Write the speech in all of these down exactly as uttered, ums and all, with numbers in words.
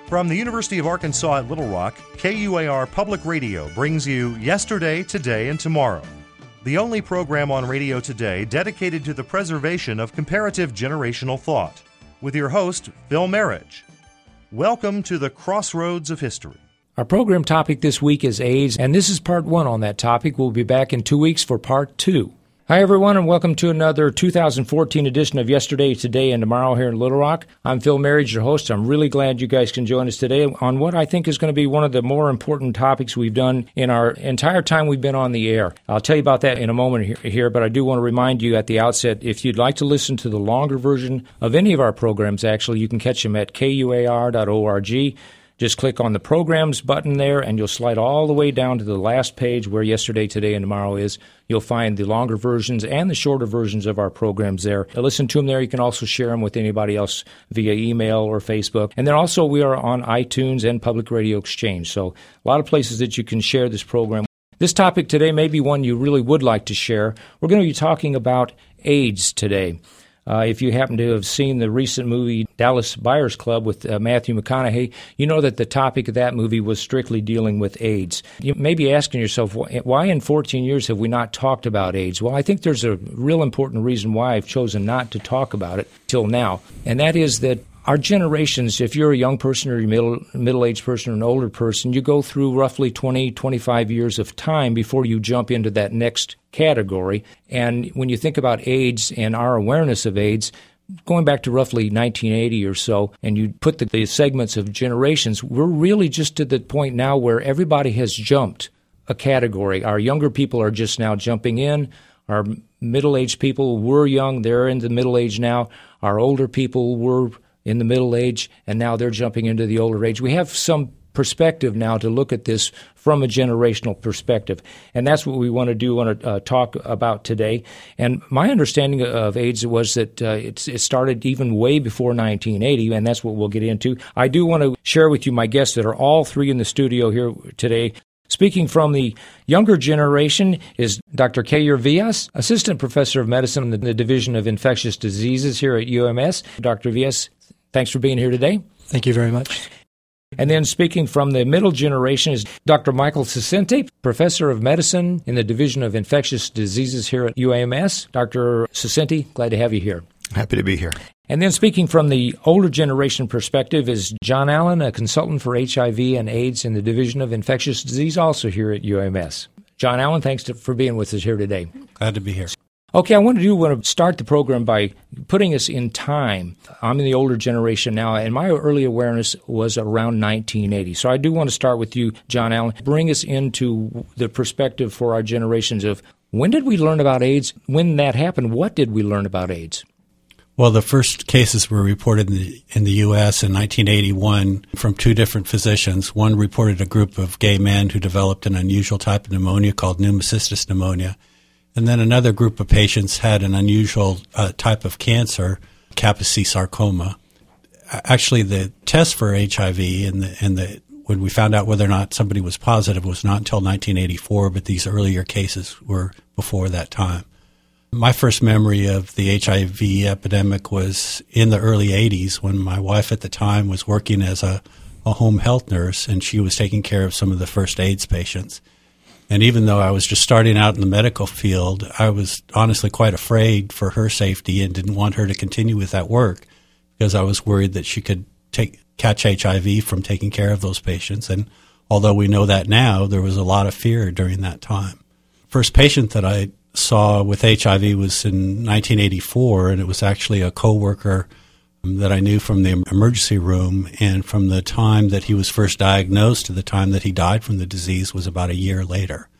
From the University of Arkansas at Little Rock, K U A R Public Radio brings you Yesterday, Today, and Tomorrow, the only program on radio today dedicated to the preservation of comparative generational thought, with your host, Phil Marriage. Welcome to the Crossroads of History. Our program topic this week is AIDS, and this is part one on that topic. We'll be back in two weeks for part two. Hi, everyone, and welcome to another two thousand fourteen edition of Yesterday, Today, and Tomorrow here in Little Rock. I'm Phil Marriage, your host. I'm really glad you guys can join us today on what I think is going to be one of the more important topics we've done in our entire time we've been on the air. I'll tell you about that in a moment here, but I do want to remind you at the outset, if you'd like to listen to the longer version of any of our programs, actually, you can catch them at K U A R dot org. Just click on the Programs button there, and you'll slide all the way down to the last page where Yesterday, Today, and Tomorrow is. You'll find the longer versions and the shorter versions of our programs there. Listen to them there. You can also share them with anybody else via email or Facebook. And then also we are on iTunes and Public Radio Exchange. So a lot of places that you can share this program. This topic today may be one you really would like to share. We're going to be talking about AIDS today. Uh, if you happen to have seen the recent movie Dallas Buyers Club with uh, Matthew McConaughey, you know that the topic of that movie was strictly dealing with AIDS. You may be asking yourself, why in fourteen years have we not talked about AIDS? Well, I think there's a real important reason why I've chosen not to talk about it till now, and that is that our generations, if you're a young person or a middle, middle-aged person or an older person, you go through roughly twenty, twenty-five years of time before you jump into that next category. And when you think about AIDS and our awareness of AIDS, going back to roughly nineteen eighty or so, and you put the, the segments of generations, we're really just to the point now where everybody has jumped a category. Our younger people are just now jumping in. Our middle-aged people were young. They're in the middle age now. Our older people were in the middle age, and now they're jumping into the older age. We have some perspective now to look at this from a generational perspective, and that's what we want to do, want to uh, talk about today. And my understanding of AIDS was that uh, it's, it started even way before nineteen eighty, and that's what we'll get into. I do want to share with you my guests that are all three in the studio here today. Speaking from the younger generation is Doctor Keir Vias, Assistant Professor of Medicine in the Division of Infectious Diseases here at U M S. Doctor Vias, thanks for being here today. Thank you very much. And then speaking from the middle generation is Doctor Michael Cecente, Professor of Medicine in the Division of Infectious Diseases here at U M S. Doctor Cecente, glad to have you here. Happy to be here. And then speaking from the older generation perspective is John Allen, a consultant for H I V and AIDS in the Division of Infectious Disease, also here at U M S. John Allen, thanks to, for being with us here today. Glad to be here. Okay, I want to do want to start the program by putting us in time. I'm in the older generation now, and my early awareness was around nineteen eighty. So I do want to start with you, John Allen. Bring us into the perspective for our generations of when did we learn about AIDS? When that happened, what did we learn about AIDS? Well, the first cases were reported in the, in the U S in nineteen eighty-one from two different physicians. One reported a group of gay men who developed an unusual type of pneumonia called pneumocystis pneumonia. And then another group of patients had an unusual uh, type of cancer, Kaposi sarcoma. Actually, the test for H I V and the, and the when we found out whether or not somebody was positive was not until nineteen eighty-four, but these earlier cases were before that time. My first memory of the H I V epidemic was in the early eighties when my wife at the time was working as a, a home health nurse, and she was taking care of some of the first AIDS patients. And even though I was just starting out in the medical field, I was honestly quite afraid for her safety and didn't want her to continue with that work because I was worried that she could take catch H I V from taking care of those patients. And although we know that now, there was a lot of fear during that time. First patient that I saw with H I V was in nineteen eighty-four, and it was actually a coworker that I knew from the emergency room, and from the time that he was first diagnosed to the time that he died from the disease was about a year later.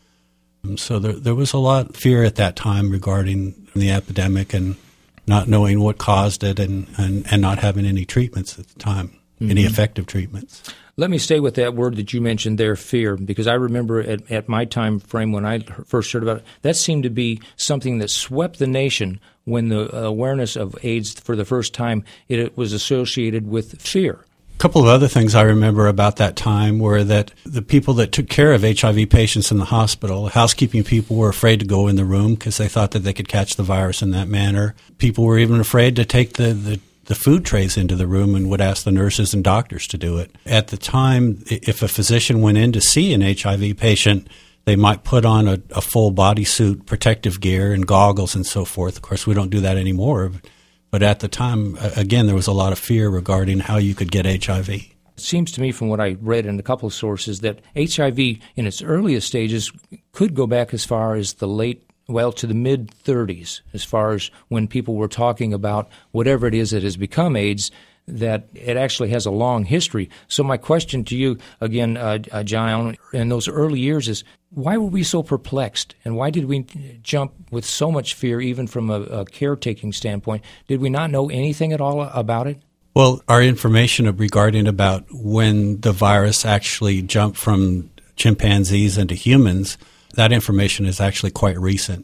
So there, there was a lot of fear at that time regarding the epidemic and not knowing what caused it and, and, and not having any treatments at the time, mm-hmm. any effective treatments. Let me stay with that word that you mentioned there, fear, because I remember at, at my time frame when I first heard about it, that seemed to be something that swept the nation when the awareness of AIDS for the first time, it was associated with fear. A couple of other things I remember about that time were that the people that took care of H I V patients in the hospital, housekeeping people, were afraid to go in the room because they thought that they could catch the virus in that manner. People were even afraid to take the, the the food trays into the room and would ask the nurses and doctors to do it. At the time, if a physician went in to see an H I V patient, they might put on a, a full bodysuit, protective gear, and goggles and so forth. Of course, we don't do that anymore. But at the time, again, there was a lot of fear regarding how you could get H I V. It seems to me from what I read in a couple of sources that H I V in its earliest stages could go back as far as the late, well, to the mid-thirties, as far as when people were talking about whatever it is that has become AIDS, that it actually has a long history. So my question to you, again, uh, uh, John, in those early years is, why were we so perplexed, and why did we jump with so much fear, even from a, a caretaking standpoint? Did we not know anything at all about it? Well, our information regarding about when the virus actually jumped from chimpanzees into humans, that information is actually quite recent.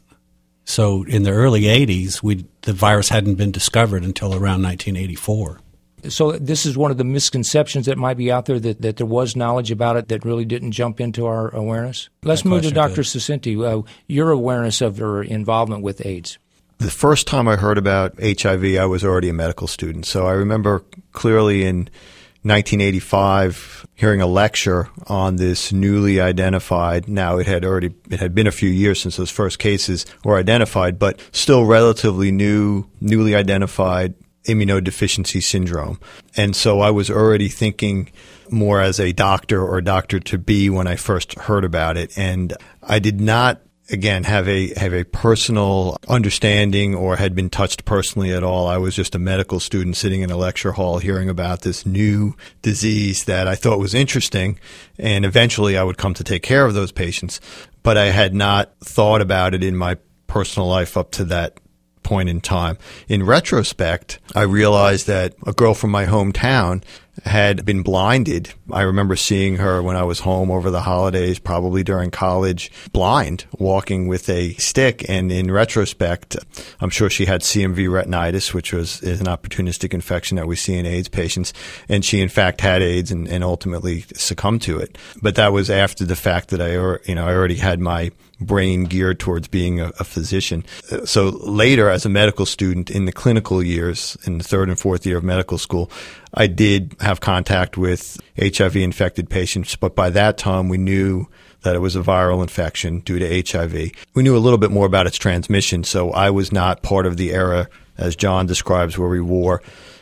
So in the early eighties, we, the virus hadn't been discovered until around nineteen eighty-four. So this is one of the misconceptions that might be out there, that, that there was knowledge about it that really didn't jump into our awareness. Let's That move to question Doctor did. Sucinti. Uh, your awareness of your involvement with AIDS. The first time I heard about H I V, I was already a medical student. So I remember clearly in nineteen eighty-five hearing a lecture on this newly identified, now it had already, it had been a few years since those first cases were identified, but still relatively new, newly identified immunodeficiency syndrome. And so I was already thinking more as a doctor or doctor-to-be when I first heard about it. And I did not, again, have a have a personal understanding or had been touched personally at all. I was just a medical student sitting in a lecture hall hearing about this new disease that I thought was interesting, and eventually I would come to take care of those patients. But I had not thought about it in my personal life up to that point in time. In retrospect, I realized that a girl from my hometown had been blinded. I remember seeing her when I was home over the holidays, probably during college, blind, walking with a stick. And in retrospect, I'm sure she had C M V retinitis, which was is an opportunistic infection that we see in AIDS patients. And she, in fact, had AIDS and, and ultimately succumbed to it. But that was after the fact that I, you know, I already had my brain geared towards being a, a physician. So later, as a medical student in the clinical years, in the third and fourth year of medical school, I did have contact with H I V-infected patients, but by that time we knew that it was a viral infection due to H I V. We knew a little bit more about its transmission, so I was not part of the era, as John describes, where we wore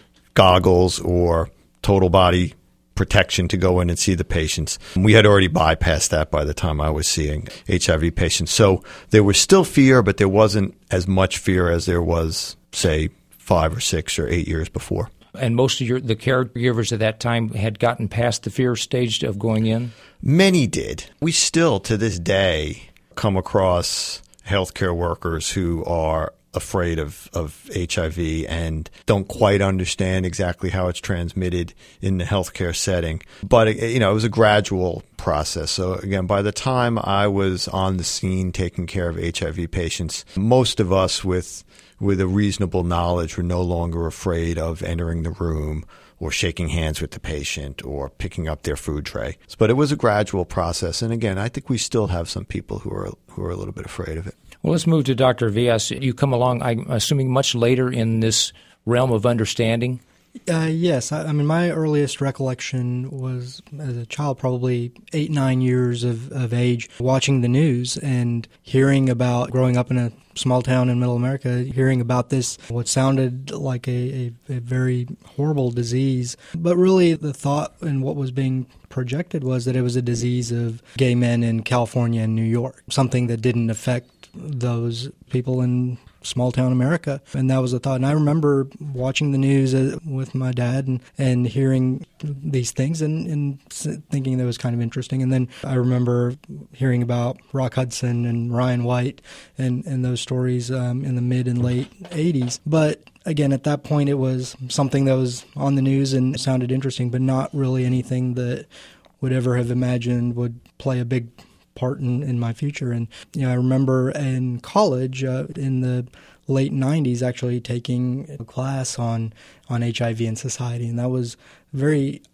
goggles or total body protection to go in and see the patients. We had already bypassed that by the time I was seeing H I V patients. So there was still fear, but there wasn't as much fear as there was, say, five or six or eight years before. And most of your the caregivers at that time had gotten past the fear stage of going in? Many did. We still, to this day, come across healthcare workers who are afraid of, of H I V and don't quite understand exactly how it's transmitted in the healthcare setting. But, you know, it was a gradual process. So, again, by the time I was on the scene taking care of H I V patients, most of us with with a reasonable knowledge were no longer afraid of entering the room or shaking hands with the patient or picking up their food tray. But it was a gradual process. And, again, I think we still have some people who are who are a little bit afraid of it. Well, let's move to Doctor Villas. You come along, I'm assuming, much later in this realm of understanding. Uh, yes. I, I mean, my earliest recollection was as a child, probably eight, nine years of, of age, watching the news and hearing about, growing up in a small town in Middle America, hearing about this, what sounded like a, a, a very horrible disease. But really the thought and what was being projected was that it was a disease of gay men in California and New York, something that didn't affect those people in small town America. And that was the thought. And I remember watching the news uh, with my dad and, and hearing these things and, and thinking that was kind of interesting. And then I remember hearing about Rock Hudson and Ryan White and, and those stories um, in the mid and late eighties. But again, at that point, it was something that was on the news and sounded interesting, but not really anything that would ever have imagined would play a big part in, in my future. And you know, I remember in college uh, in the late nineties actually taking a class on on H I V in society, and that was very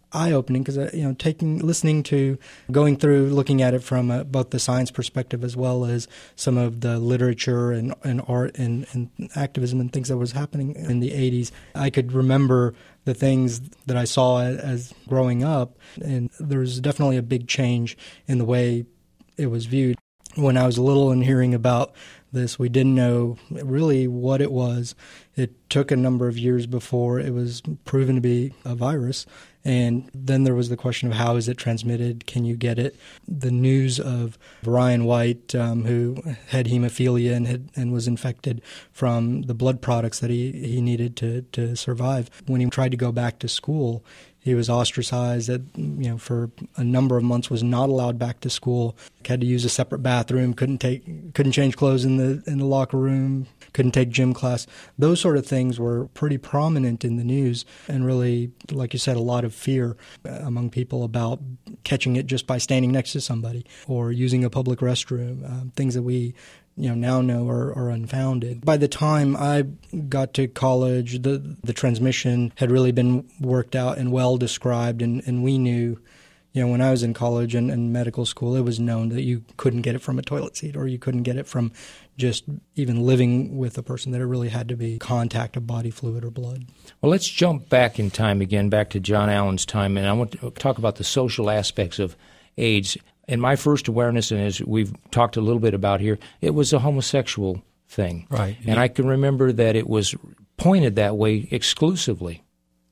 eye-opening because, you know, taking, listening to, going through, looking at it from uh, both the science perspective as well as some of the literature and, and art and, and activism and things that was happening in the eighties. I could remember the things that I saw as growing up, and there was definitely a big change in the way it was viewed. When I was little and hearing about this, we didn't know really what it was. It took a number of years before it was proven to be a virus. And then there was the question of how is it transmitted? Can you get it? The news of Ryan White, um, who had hemophilia and had, and was infected from the blood products that he, he needed to, to survive. When he tried to go back to school, he was ostracized at, you know, for a number of months, was not allowed back to school, had to use a separate bathroom, couldn't take, couldn't change clothes in the in the locker room, couldn't take gym class. Those sort of things were pretty prominent in the news and really, like you said, a lot of fear among people about catching it just by standing next to somebody or using a public restroom, uh, things that we you know, now know are, are unfounded. By the time I got to college, the the transmission had really been worked out and well described, and, and we knew, you know, when I was in college and, and medical school, it was known that you couldn't get it from a toilet seat or you couldn't get it from just even living with a person, that it really had to be contact of body fluid or blood. Well, let's jump back in time again, back to John Allen's time, and I want to talk about the social aspects of AIDS. In my first awareness, and as we've talked a little bit about here, it was a homosexual thing. Right. And yeah. I can remember that it was pointed that way exclusively.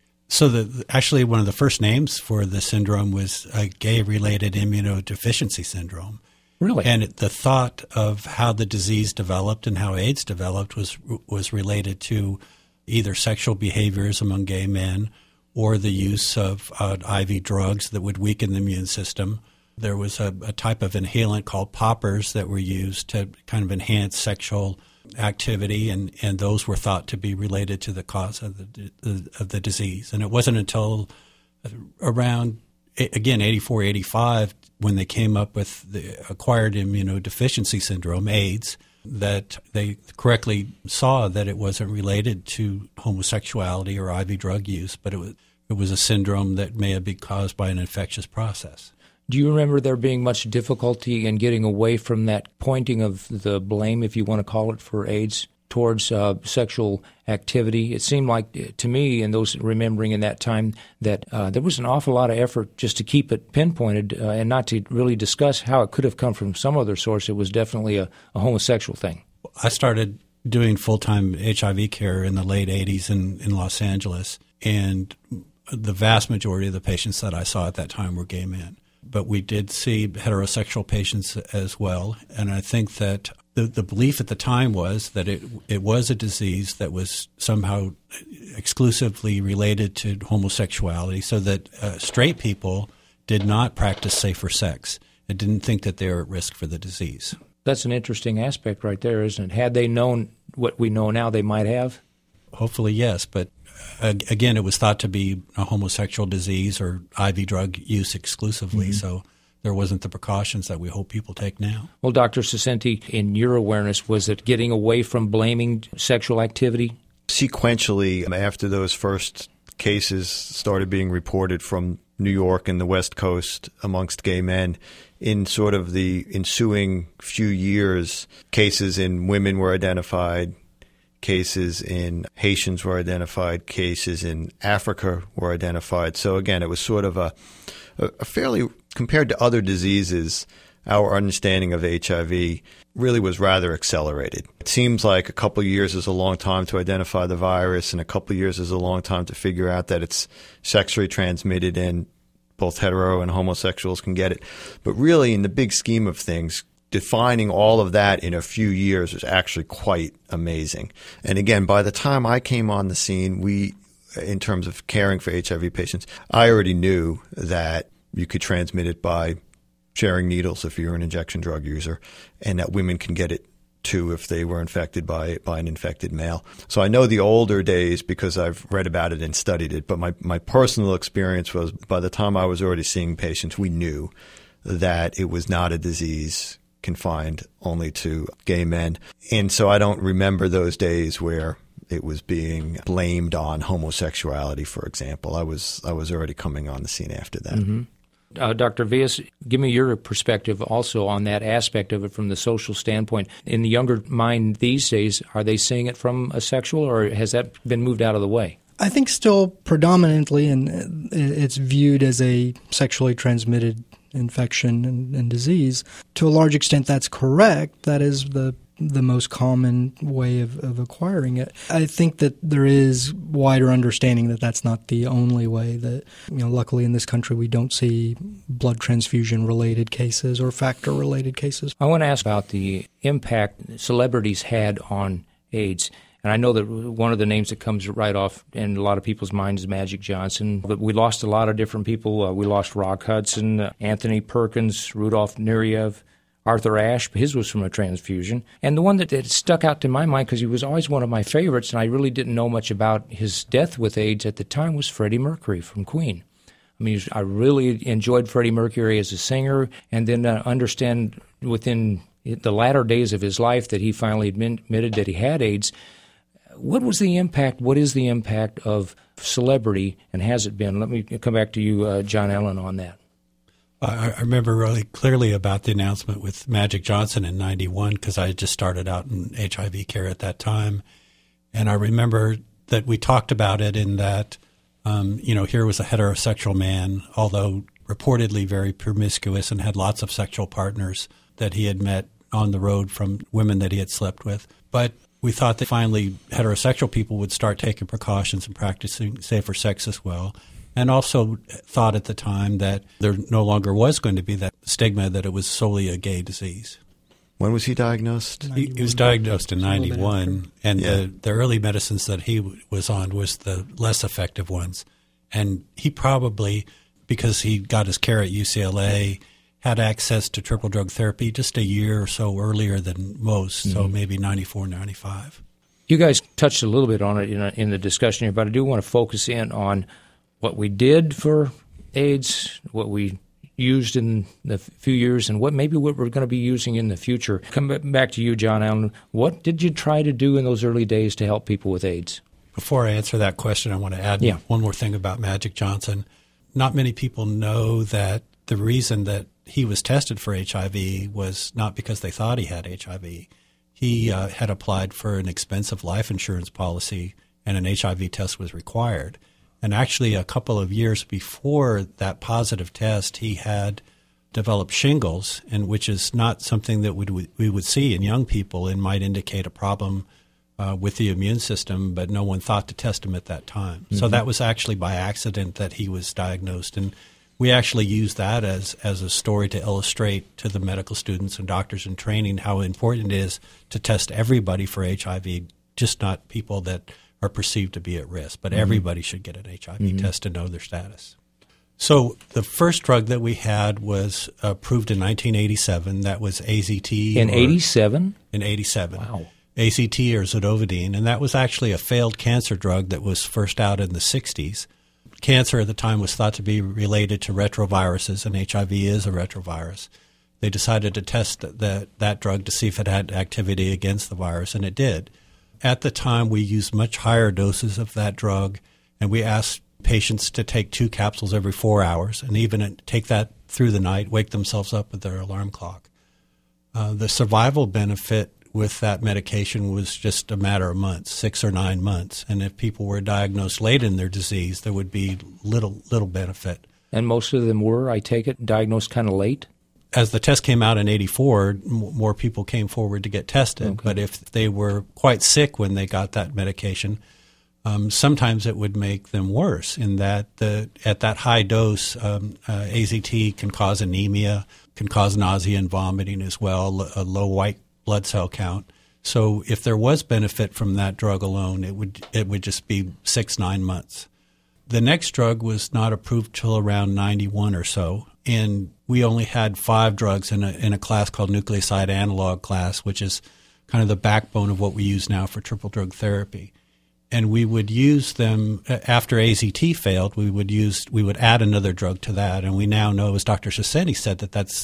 So the, actually one of the first names for the syndrome was a gay-related immunodeficiency syndrome. Really? And it, the thought of how the disease developed and how AIDS developed was was related to either sexual behaviors among gay men or the use of uh, I V drugs that would weaken the immune system. There was a, a type of inhalant called poppers that were used to kind of enhance sexual activity, and, and those were thought to be related to the cause of the, the of the disease. And it wasn't until around, again, eighty-four, eighty-five, when they came up with the acquired immunodeficiency syndrome, AIDS, that they correctly saw that it wasn't related to homosexuality or I V drug use, but it was, it was a syndrome that may have been caused by an infectious process. Do you remember there being much difficulty in getting away from that pointing of the blame, if you want to call it, for AIDS towards uh, sexual activity? It seemed like, to me, and those remembering in that time, that uh, there was an awful lot of effort just to keep it pinpointed uh, and not to really discuss how it could have come from some other source. It was definitely a, a homosexual thing. I started doing full-time H I V care in the late eighties in, in Los Angeles, and the vast majority of the patients that I saw at that time were gay men. But we did see heterosexual patients as well. And I think that the, the belief at the time was that it it was a disease that was somehow exclusively related to homosexuality, so that uh, straight people did not practice safer sex. They didn't think that they were at risk for the disease. That's an interesting aspect right there, isn't it? Had they known what we know now, they might have? Hopefully, yes. But uh, again, it was thought to be a homosexual disease or I V drug use exclusively. Mm-hmm. So there wasn't the precautions that we hope people take now. Well, Doctor Saccenti, in your awareness, was it getting away from blaming sexual activity? Sequentially, after those first cases started being reported from New York and the West Coast amongst gay men, in sort of the ensuing few years, cases in women were identified, cases in Haitians were identified, cases in Africa were identified. So again, it was sort of a, a fairly, compared to other diseases, our understanding of H I V really was rather accelerated. It seems like a couple of years is a long time to identify the virus, and a couple of years is a long time to figure out that it's sexually transmitted and both hetero and homosexuals can get it. But really, in the big scheme of things, defining all of that in a few years was actually quite amazing. And again, by the time I came on the scene, we, in terms of caring for H I V patients, I already knew that you could transmit it by sharing needles if you're an injection drug user, and that women can get it too if they were infected by by an infected male. So I know the older days because I've read about it and studied it, but my, my personal experience was by the time I was already seeing patients, we knew that it was not a disease confined only to gay men. And so I don't remember those days where it was being blamed on homosexuality, for example. I was I was already coming on the scene after that. Mm-hmm. Uh, Doctor Villas, give me your perspective also on that aspect of it from the social standpoint. In the younger mind these days, are they seeing it from a sexual, or has that been moved out of the way? I think still predominantly, and it's viewed as a sexually transmitted infection and, and disease. To a large extent, that's correct. That is the the most common way of, of acquiring it. I think that there is wider understanding that that's not the only way. That, you know, luckily in this country we don't see blood transfusion related cases or factor related cases. I want to ask about the impact celebrities had on AIDS. And I know that one of the names that comes right off in a lot of people's minds is Magic Johnson. But we lost a lot of different people. Uh, we lost Rock Hudson, uh, Anthony Perkins, Rudolph Nureyev, Arthur Ashe. His was from a transfusion. And the one that, that stuck out to my mind, because he was always one of my favorites, and I really didn't know much about his death with AIDS at the time, was Freddie Mercury from Queen. I mean, I really enjoyed Freddie Mercury as a singer, and then uh, understand within the latter days of his life that he finally admitted that he had AIDS. What was the impact, what is the impact of celebrity, and has it been? Let me come back to you, uh, John Allen, on that. I, I remember really clearly about the announcement with Magic Johnson in ninety-one, because I had just started out in H I V care at that time. And I remember that we talked about it in that, um, you know, here was a heterosexual man, although reportedly very promiscuous and had lots of sexual partners that he had met on the road from women that he had slept with. But we thought that finally heterosexual people would start taking precautions and practicing safer sex as well, and also thought at the time that there no longer was going to be that stigma that it was solely a gay disease. When was he diagnosed? He, he was diagnosed in ninety-one, and yeah. the, the early medicines that he w- was on was the less effective ones. And he probably, because he got his care at U C L A, had access to triple drug therapy just a year or so earlier than most, mm-hmm. so maybe ninety-four, ninety-five. You guys touched a little bit on it in, a, in the discussion here, but I do want to focus in on what we did for AIDS, what we used in the few years, and what maybe what we're going to be using in the future. Come back to you, John Allen. What did you try to do in those early days to help people with AIDS? Before I answer that question, I want to add yeah. one more thing about Magic Johnson. Not many people know that the reason that he was tested for H I V was not because they thought he had H I V. He uh, had applied for an expensive life insurance policy, and an H I V test was required. And actually, a couple of years before that positive test, he had developed shingles, and which is not something that would, we would see in young people and might indicate a problem uh, with the immune system, but no one thought to test him at that time. Mm-hmm. So that was actually by accident that he was diagnosed. And we actually use that as, as a story to illustrate to the medical students and doctors in training how important it is to test everybody for H I V, just not people that are perceived to be at risk, but mm-hmm. everybody should get an H I V mm-hmm. test to know their status. So the first drug that we had was approved in nineteen eighty-seven. That was A Z T. In eighty-seven? In eighty-seven. Wow. A Z T or zidovudine, and that was actually a failed cancer drug that was first out in the sixties. Cancer at the time was thought to be related to retroviruses, and H I V is a retrovirus. They decided to test that, that drug to see if it had activity against the virus, and it did. At the time, we used much higher doses of that drug, and we asked patients to take two capsules every four hours and even take that through the night, wake themselves up with their alarm clock. Uh, the survival benefit with that medication was just a matter of months, six or nine months. And if people were diagnosed late in their disease, there would be little little benefit. And most of them were, I take it, diagnosed kind of late? As the test came out in eighty-four, m- more people came forward to get tested. Okay. But if they were quite sick when they got that medication, um, sometimes it would make them worse in that the at that high dose, um, uh, A Z T can cause anemia, can cause nausea and vomiting as well, a low white blood cell count. So if there was benefit from that drug alone, it would it would just be six, nine months. The next drug was not approved till around ninety-one or so, and we only had five drugs in a in a class called nucleoside analog class, which is kind of the backbone of what we use now for triple drug therapy. And we would use them after A Z T failed. We would use we would add another drug to that, and we now know, as Doctor Ciceni said, that that's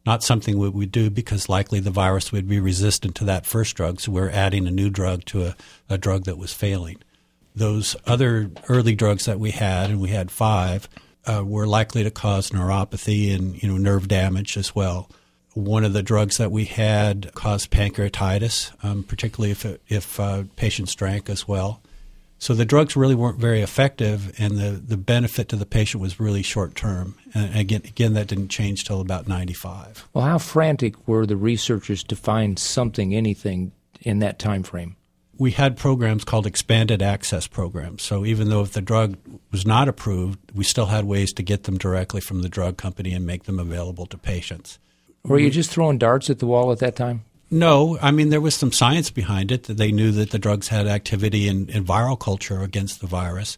not something we would do because likely the virus would be resistant to that first drug, so we're adding a new drug to a, a drug that was failing. Those other early drugs that we had, and we had five, uh, were likely to cause neuropathy and you know nerve damage as well. One of the drugs that we had caused pancreatitis, um, particularly if it, if uh, patients drank as well. So the drugs really weren't very effective, and the, the benefit to the patient was really short term. And again, again, that didn't change till about ninety-five. Well, how frantic were the researchers to find something, anything in that time frame? We had programs called expanded access programs. So even though if the drug was not approved, we still had ways to get them directly from the drug company and make them available to patients. Were you just throwing darts at the wall at that time? No. I mean, there was some science behind it. That they knew that the drugs had activity in, in viral culture against the virus.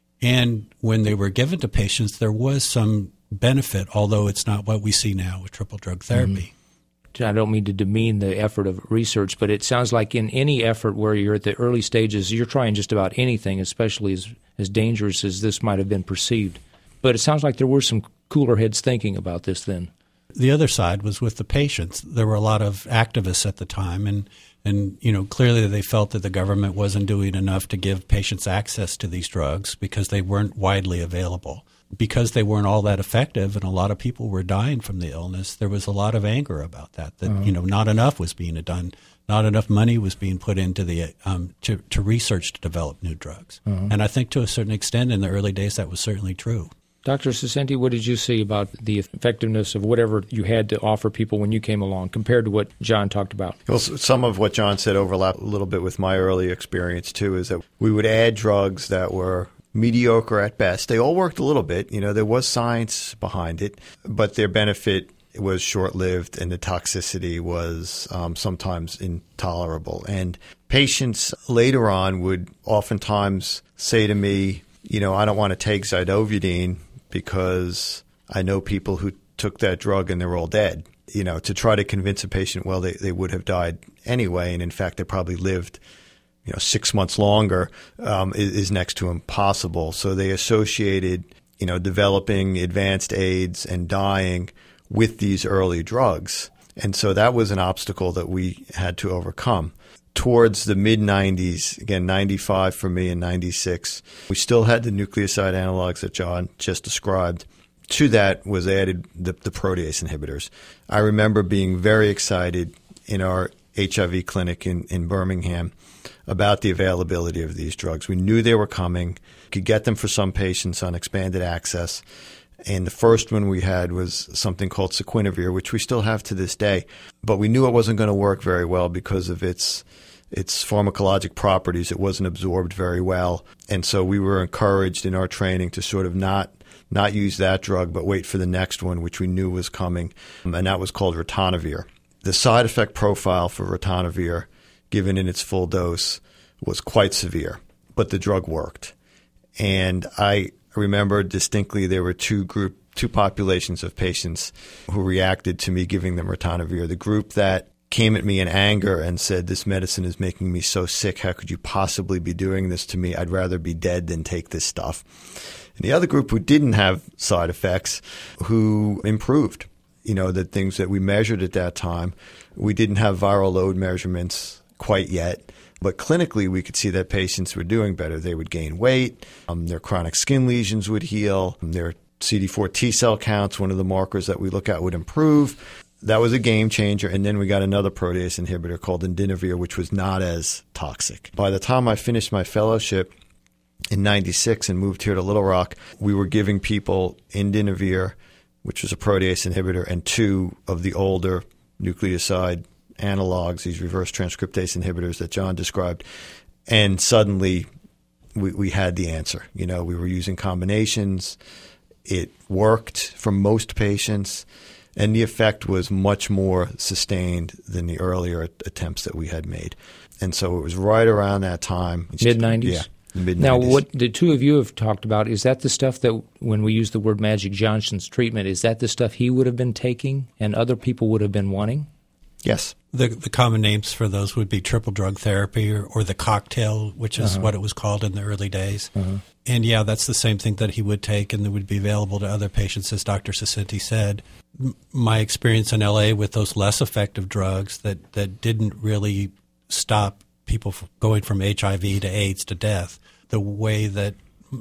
And when they were given to patients, there was some benefit, although it's not what we see now with triple drug therapy. Mm-hmm. I don't mean to demean the effort of research, but it sounds like in any effort where you're at the early stages, you're trying just about anything, especially as, as dangerous as this might have been perceived. But it sounds like there were some cooler heads thinking about this then. The other side was with the patients. There were a lot of activists at the time, and, and you know clearly they felt that the government wasn't doing enough to give patients access to these drugs because they weren't widely available. Because they weren't all that effective and a lot of people were dying from the illness, there was a lot of anger about that, that uh-huh. you know, not enough was being done, not enough money was being put into the um, to, to research to develop new drugs. Uh-huh. And I think to a certain extent in the early days that was certainly true. Doctor Saccenti, what did you see about the effectiveness of whatever you had to offer people when you came along compared to what John talked about? Well, some of what John said overlap a little bit with my early experience, too, is that we would add drugs that were mediocre at best. They all worked a little bit. You know, there was science behind it, but their benefit was short-lived and the toxicity was um, sometimes intolerable. And patients later on would oftentimes say to me, you know, I don't want to take zidovudine because I know people who took that drug and they're all dead. You know, to try to convince a patient, well, they, they would have died anyway, and in fact, they probably lived you know, six months longer um, is, is next to impossible. So they associated, you know, developing advanced AIDS and dying with these early drugs. And so that was an obstacle that we had to overcome. Towards the mid nineties, again, ninety-five for me and ninety-six, we still had the nucleoside analogs that John just described. To that was added the, the protease inhibitors. I remember being very excited in our H I V clinic in, in Birmingham about the availability of these drugs. We knew they were coming, could get them for some patients on expanded access. And the first one we had was something called Sequinavir, which we still have to this day. But we knew it wasn't going to work very well because of its its pharmacologic properties. It wasn't absorbed very well. And so we were encouraged in our training to sort of not not use that drug, but wait for the next one, which we knew was coming. And that was called ritonavir. The side effect profile for ritonavir, given in its full dose, was quite severe, but the drug worked. And I remember distinctly there were two group, two populations of patients who reacted to me giving them ritonavir. The group that came at me in anger and said, this medicine is making me so sick. How could you possibly be doing this to me? I'd rather be dead than take this stuff. And the other group who didn't have side effects, who improved. You know, the things that we measured at that time, we didn't have viral load measurements quite yet. But clinically, we could see that patients were doing better. They would gain weight. Um, their chronic skin lesions would heal. Their C D four T cell counts, one of the markers that we look at, would improve. That was a game changer. And then we got another protease inhibitor called Indinavir, which was not as toxic. By the time I finished my fellowship in ninety-six and moved here to Little Rock, we were giving people Indinavir, which was a protease inhibitor, and two of the older nucleoside analogs, these reverse transcriptase inhibitors that John described. And suddenly we, we had the answer. You know, we were using combinations. It worked for most patients. And the effect was much more sustained than the earlier attempts that we had made. And so it was right around that time. mid-nineties? Yeah. Mid-nineties. Now, what the two of you have talked about, is that the stuff that, when we use the word Magic Johnson's treatment, is that the stuff he would have been taking and other people would have been wanting? Yes. The the common names for those would be triple drug therapy or, or the cocktail, which is uh-huh. what it was called in the early days. Uh-huh. And, yeah, that's the same thing that he would take and that would be available to other patients, as Doctor Saccenti said. my experience in L A with those less effective drugs that, that didn't really stop people from going from H I V to AIDS to death. The way that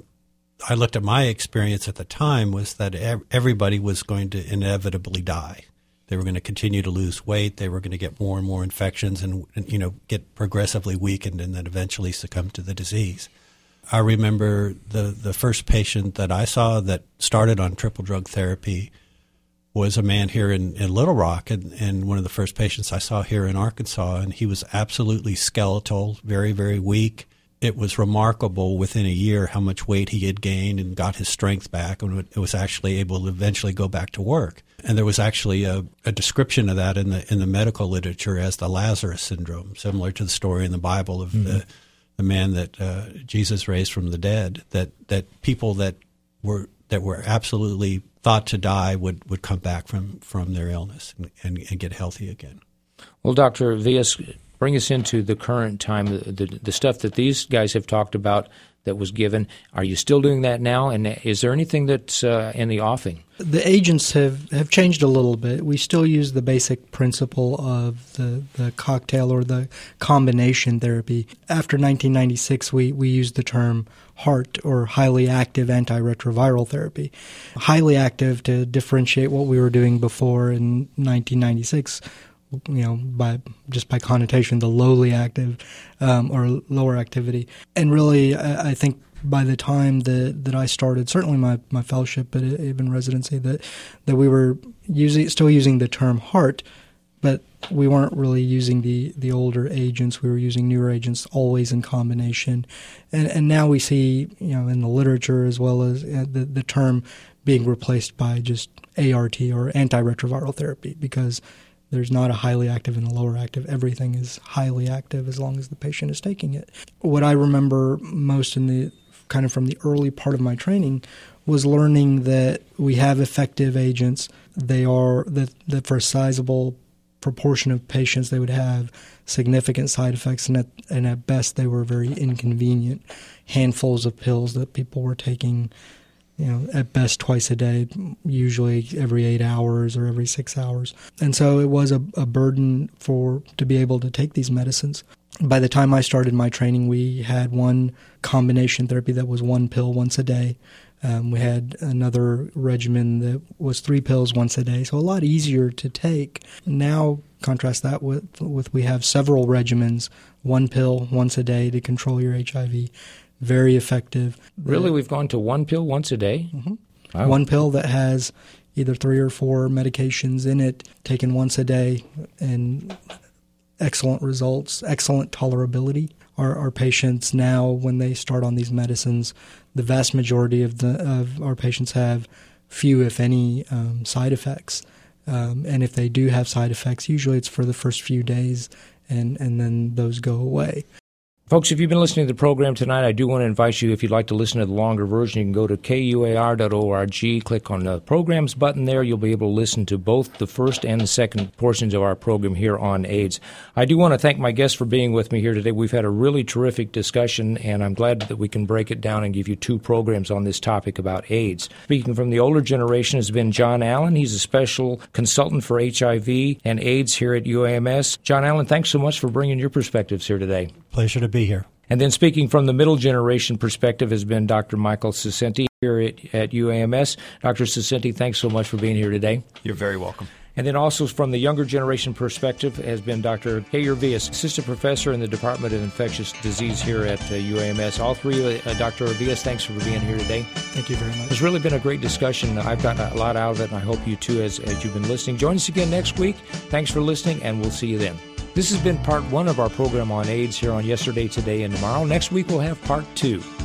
I looked at my experience at the time was that everybody was going to inevitably die. They were going to continue to lose weight. They were going to get more and more infections and, and, you know, get progressively weakened and then eventually succumb to the disease. I remember the, the first patient that I saw that started on triple drug therapy was a man here in, in Little Rock, and, and one of the first patients I saw here in Arkansas, and he was absolutely skeletal, very, very weak. It was remarkable within a year how much weight he had gained and got his strength back and was actually able to eventually go back to work. And there was actually a, a description of that in the in the medical literature as the Lazarus syndrome, similar to the story in the Bible of mm-hmm. the, the man that uh, Jesus raised from the dead, that, that people that were that were absolutely thought to die would, would come back from, from their illness and, and, and get healthy again. Well, Doctor Villas, bring us into the current time, the, the, the stuff that these guys have talked about that was given. Are you still doing that now? And is there anything that's uh, in the offing? The agents have, have changed a little bit. We still use the basic principle of the, the cocktail or the combination therapy. After nineteen ninety-six, we, we used the term HAART, or highly active antiretroviral therapy. Highly active to differentiate what we were doing before in nineteen ninety-six, you know, by just by connotation, the lowly active um, or lower activity. And really, I, I think by the time that, that I started, certainly my, my fellowship, but even residency, that that we were using still using the term HAART, but we weren't really using the, the older agents. We were using newer agents, always in combination. And and now we see, you know, in the literature as well as uh, the the term being replaced by just A R T, or antiretroviral therapy, because there's not a highly active and a lower active. Everything is highly active as long as the patient is taking it. What I remember most in the kind of from the early part of my training was learning that we have effective agents. They are that, that for a sizable proportion of patients, they would have significant side effects, and at, and at best they were very inconvenient. Handfuls of pills that people were taking, you know, at best twice a day, usually every eight hours or every six hours. And so it was a, a burden for to be able to take these medicines. By the time I started my training, we had one combination therapy that was one pill once a day. Um, we had another regimen that was three pills once a day, so a lot easier to take. Now, contrast that with, with we have several regimens, one pill once a day to control your H I V. Very effective. Really? We've gone to one pill once a day? Mm-hmm. Wow. One pill that has either three or four medications in it, taken once a day, and excellent results, excellent tolerability. Our, our patients now, when they start on these medicines, the vast majority of the of our patients have few, if any, um, side effects. Um, and if they do have side effects, usually it's for the first few days, and, and then those go away. Folks, if you've been listening to the program tonight, I do want to invite you, if you'd like to listen to the longer version, you can go to K U A R dot org, click on the programs button there. You'll be able to listen to both the first and the second portions of our program here on AIDS. I do want to thank my guests for being with me here today. We've had a really terrific discussion, and I'm glad that we can break it down and give you two programs on this topic about AIDS. Speaking from the older generation has been John Allen. He's a special consultant for H I V and AIDS here at U A M S. John Allen, thanks so much for bringing your perspectives here today. Pleasure to be here. And then speaking from the middle generation perspective has been Doctor Michael Cicenti here at, at U A M S. Doctor Cicenti, thanks so much for being here today. You're very welcome. And then also from the younger generation perspective has been Doctor Keir Villas, Assistant Professor in the Department of Infectious Disease here at uh, U A M S. All three, uh, Doctor Villas, thanks for being here today. Thank you very much. It's really been a great discussion. I've gotten a lot out of it, and I hope you too as, as you've been listening. Join us again next week. Thanks for listening, and we'll see you then. This has been part one of our program on AIDS here on Yesterday, Today, and Tomorrow. Next week we'll have part two.